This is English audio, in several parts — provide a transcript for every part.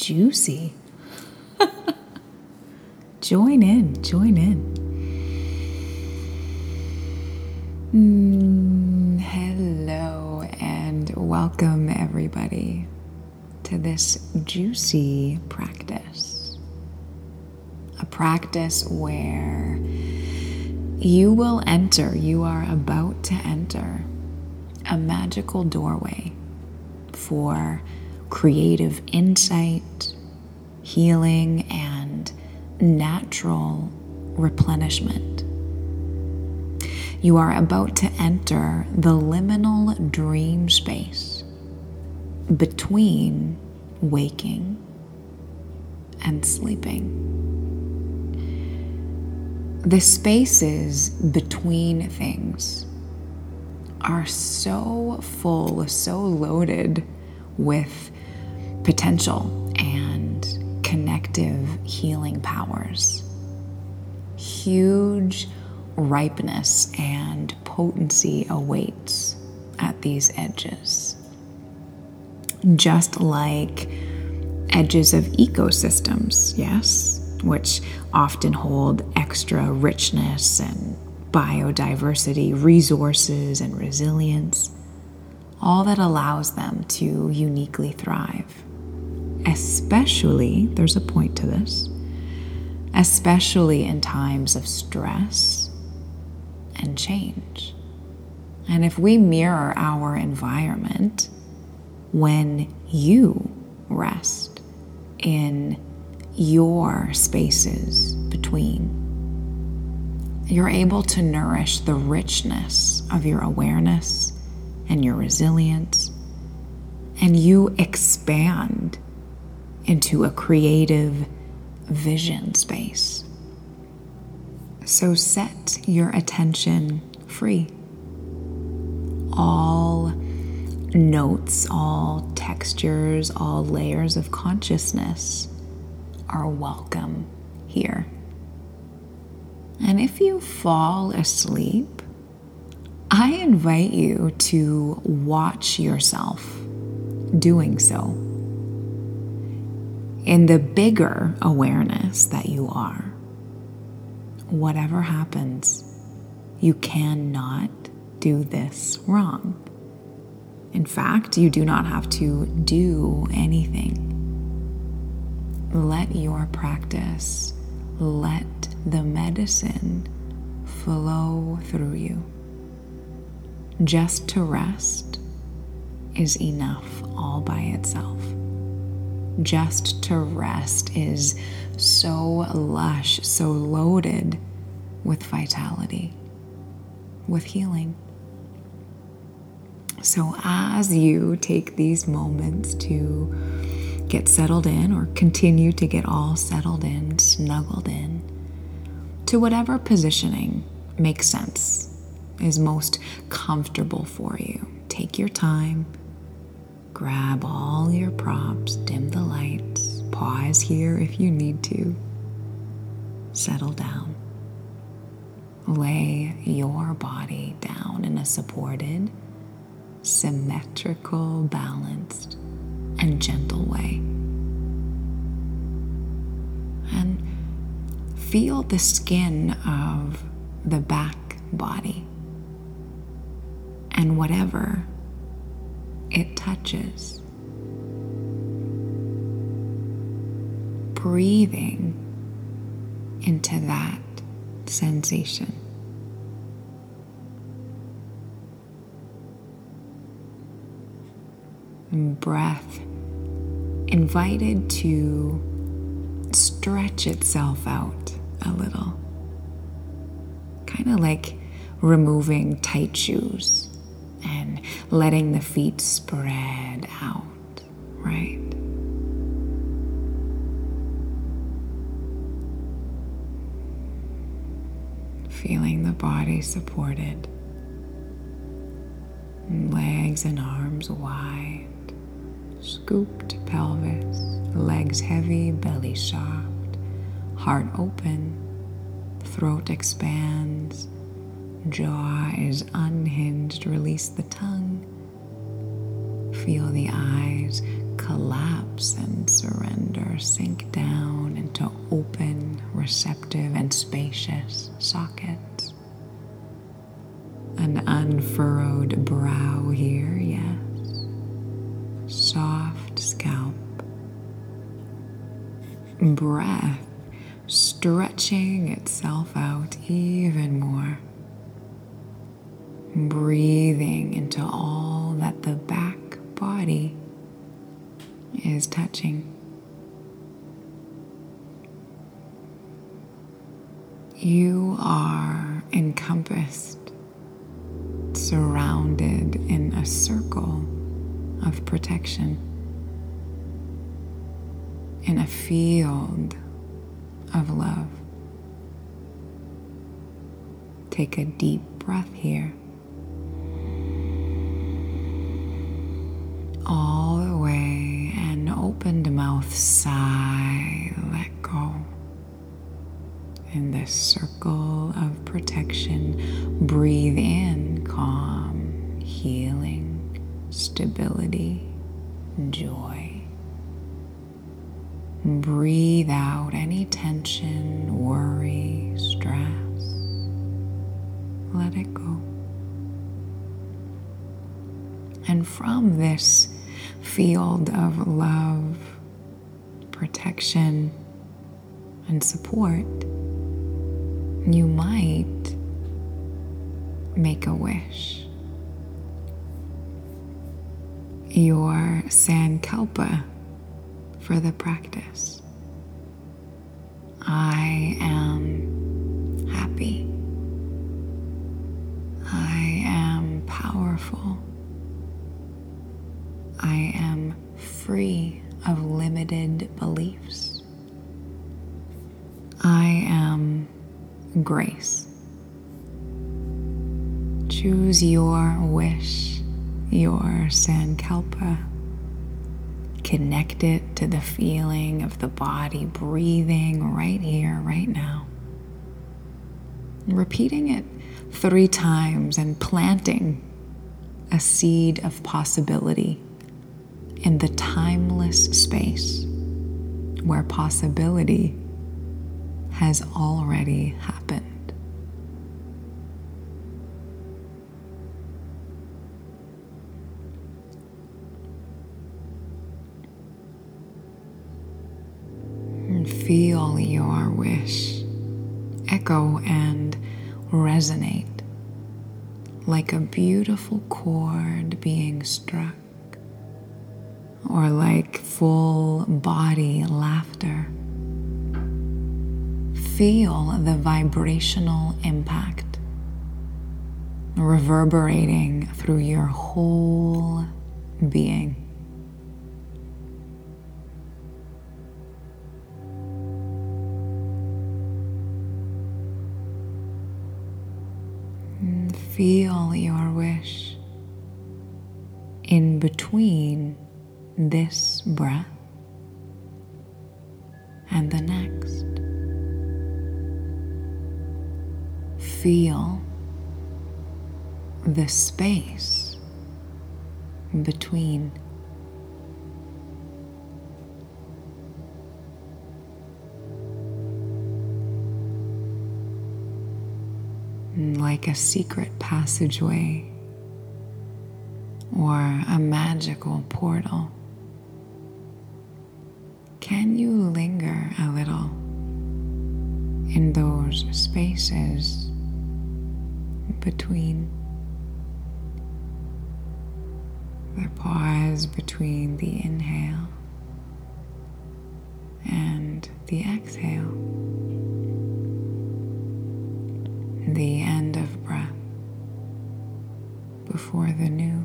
juicy. Join in. Hello and welcome everybody to this juicy practice. A practice where you are about to enter a magical doorway for creative insight, healing, and natural replenishment. You are about to enter the liminal dream space between waking and sleeping. The spaces between things are so full, so loaded with potential and connective healing powers. Huge ripeness and potency awaits at these edges. Just like edges of ecosystems, yes, which often hold extra richness and biodiversity, resources, and resilience, all that allows them to uniquely thrive. Especially, there's a point to this, especially in times of stress and change. And if we mirror our environment, when you rest in your spaces between, you're able to nourish the richness of your awareness and your resilience, and you expand into a creative vision space. So set your attention free. All notes, all textures, all layers of consciousness are welcome here. And if you fall asleep, I invite you to watch yourself doing so in the bigger awareness that you are. Whatever happens, you cannot do this wrong. In fact, you do not have to do anything. Let your practice, let the medicine flow through you. Just to rest is enough all by itself. Just to rest is so lush, so loaded with vitality, with healing. So as you take these moments to get settled in, or continue to get all settled in, snuggled in, to whatever positioning makes sense, is most comfortable for you. Take your time, grab all your props, dim the lights, pause here if you need to. Settle down. Lay your body down in a supported, symmetrical, balanced, and gentle way. And feel the skin of the back body and whatever it touches. Breathing into that sensation. And breath invited to stretch itself out a little. Kind of like removing tight shoes and letting the feet spread out, right? Feeling the body supported, legs and arms wide, scooped pelvis, legs heavy, belly soft, heart open, throat expands, jaw is unhinged. Release the tongue. Feel the eyes collapse and surrender, sink down into open, receptive, and spacious sockets. An unfurrowed brow here, yes. Soft scalp. Breath stretching itself out even more. Breathing into all that the back body is touching. You are encompassed, surrounded in a circle of protection, in a field of love. Take a deep breath here. All the way, and opened mouth, sigh, let go. In this circle of protection, breathe in calm, healing, stability, joy. Breathe out any tension, worry, stress. Let it go. And from this field of love, protection, and support, you might make a wish. Your sankalpa for the practice. I am happy. I am powerful. I am free of limited beliefs. I am grace. Choose your wish, your sankalpa. Connect it to the feeling of the body breathing right here, right now. Repeating it 3 times and planting a seed of possibility in the timeless space where possibility has already happened. And feel your wish echo and resonate like a beautiful chord being struck, or like full body laughter. Feel the vibrational impact reverberating through your whole being. And feel your wish in between this breath and the next. Feel the space between. Like a secret passageway or a magical portal. Can you linger a little in those spaces between? The pause between the inhale and the exhale. The end of breath before the new.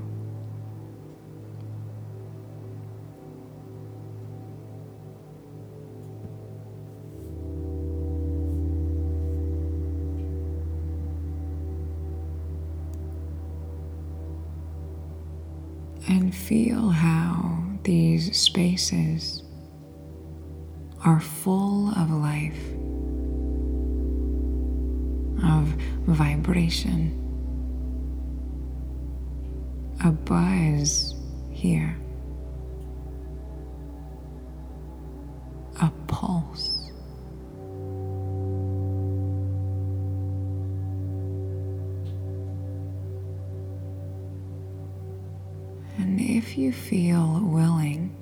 And feel how these spaces are full of life, of vibration, a buzz here, pulse. And if you feel willing,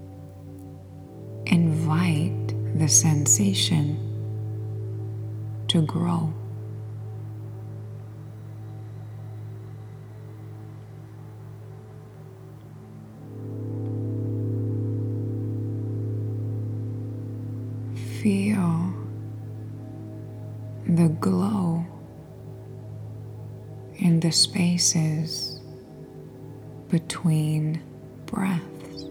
invite the sensation to grow. Feel the glow in the spaces between breaths.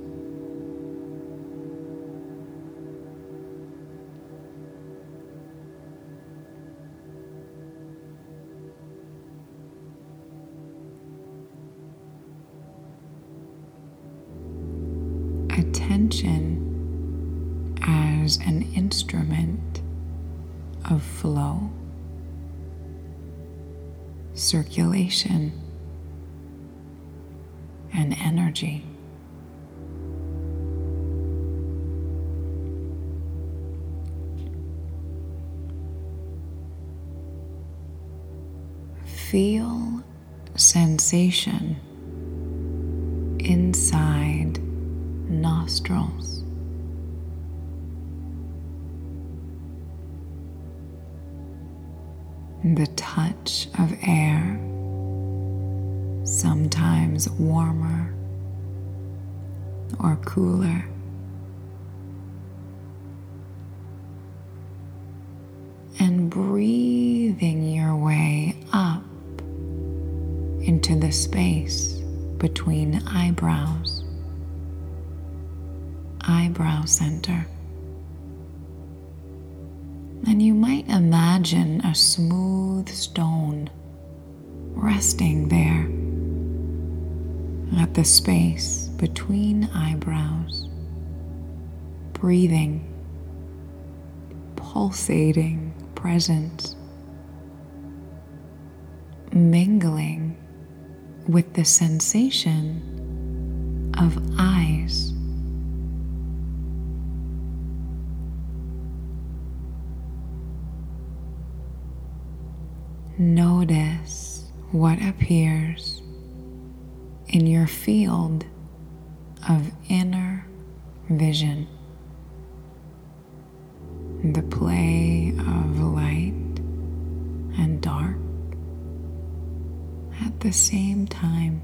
Attention as an instrument of flow, circulation, and energy. Feel sensation inside nostrils. The touch of air, sometimes warmer or cooler. And breathing your way up into the space between eyebrows, eyebrow center. And you might imagine a smooth stone resting there at the space between eyebrows, breathing, pulsating presence, mingling with the sensation of eyes. Notice what appears in your field of inner vision. The play of light and dark at the same time.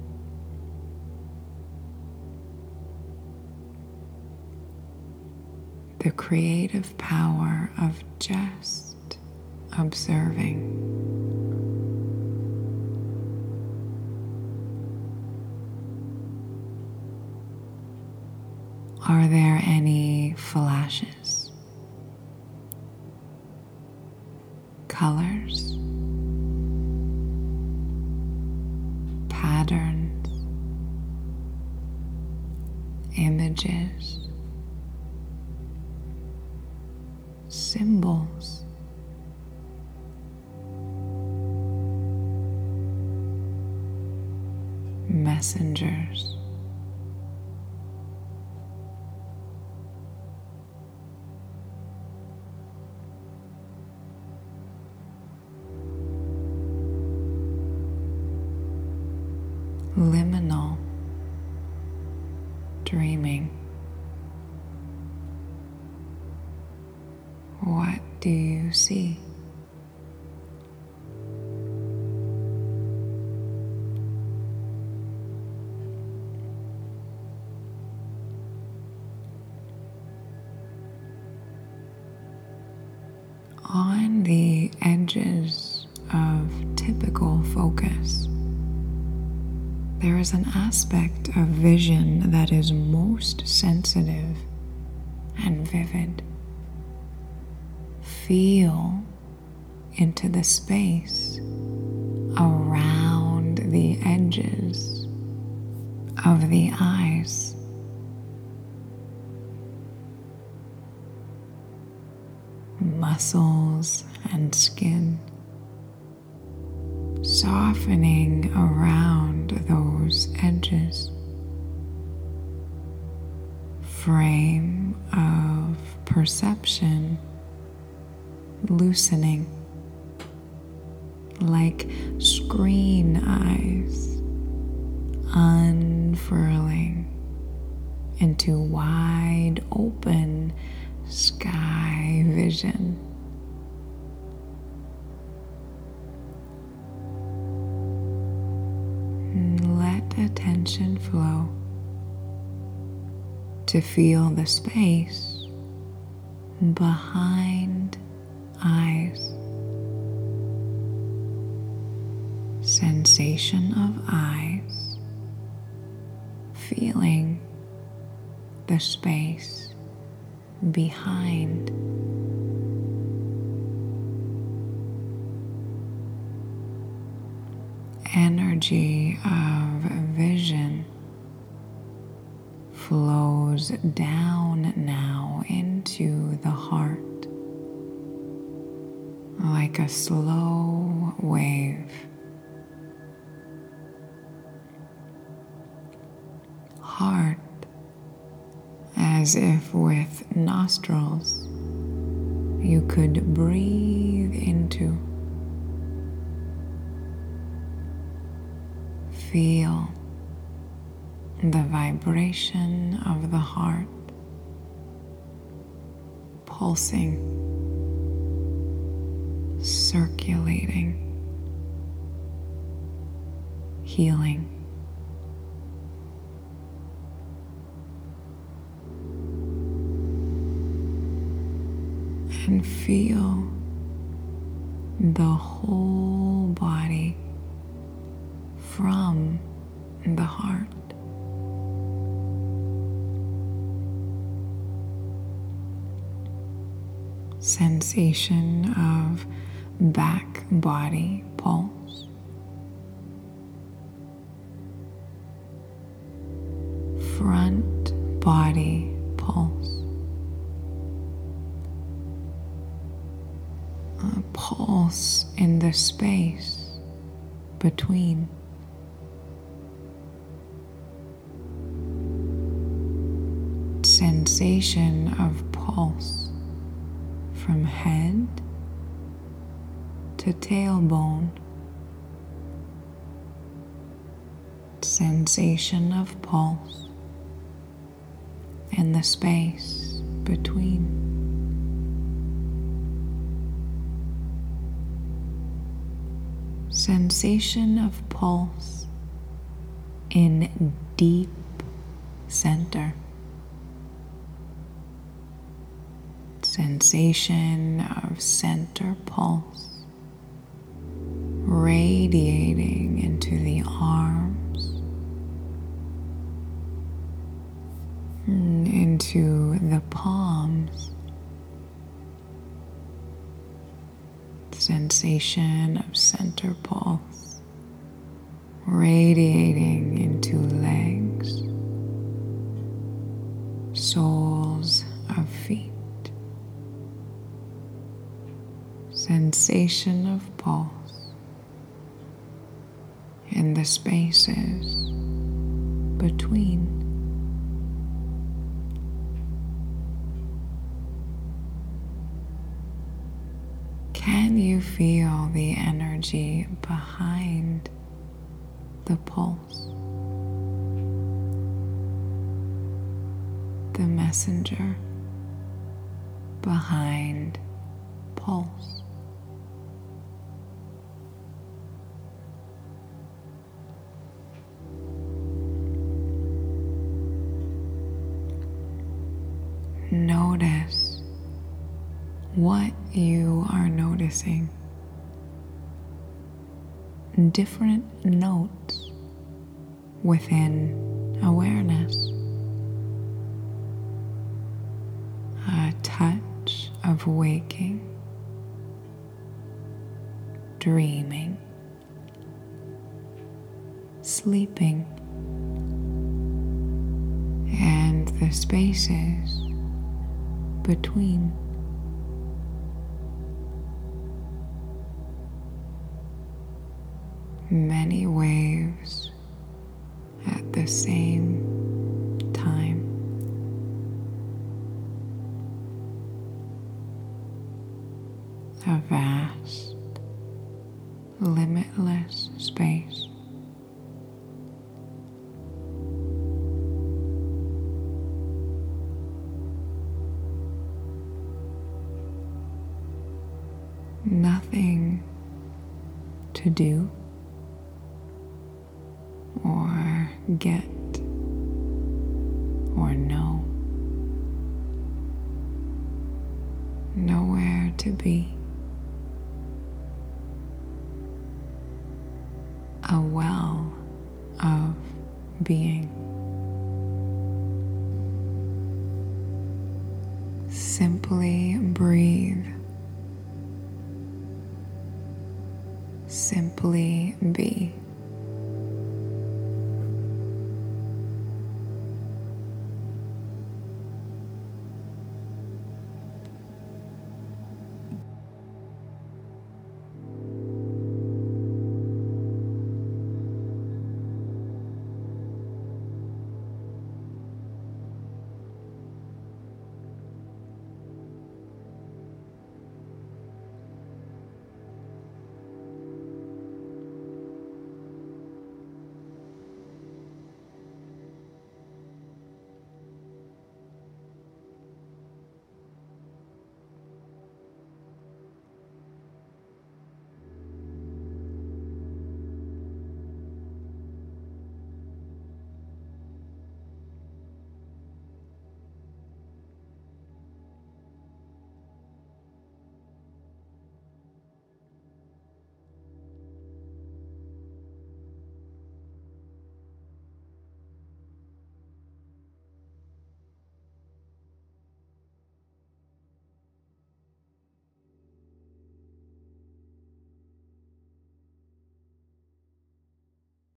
The creative power of just observing. Are there any flashes, colors, patterns, images, symbols? Messengers? Liminal dreaming. What do you see? On the edges of typical focus, there is an aspect of vision that is most sensitive and vivid. Feel into the space around the edges of the eyes. Muscles and skin, softening around those edges. Frame of perception loosening like screen eyes unfurling into wide open sky vision. Let attention flow to feel the space behind eyes. Sensation of eyes, feeling the space behind. Energy of vision flows down now into the heart like a slow wave. Heart as if with nostrils you could breathe into. Feel the vibration of the heart pulsing, circulating, healing. And feel the whole body from the heart. Sensation of back body pulse. Front body pulse. A pulse in the space between. Sensation of pulse from head to tailbone. Sensation of pulse in the space between. Sensation of pulse in deep center. Sensation of center pulse radiating into the arms, into the palms. Sensation of center pulse radiating into legs, soles of feet. Sensation of pulse in the spaces between. Can you feel the energy behind the pulse? The messenger behind pulse. Notice what you are noticing. Different notes within awareness. A touch of waking, dreaming, sleeping, and the spaces between. Many waves at the same time. a vast, limitless space. Nothing to do or get or know. Nowhere to be. A well of being. Simply breathe. Simply be.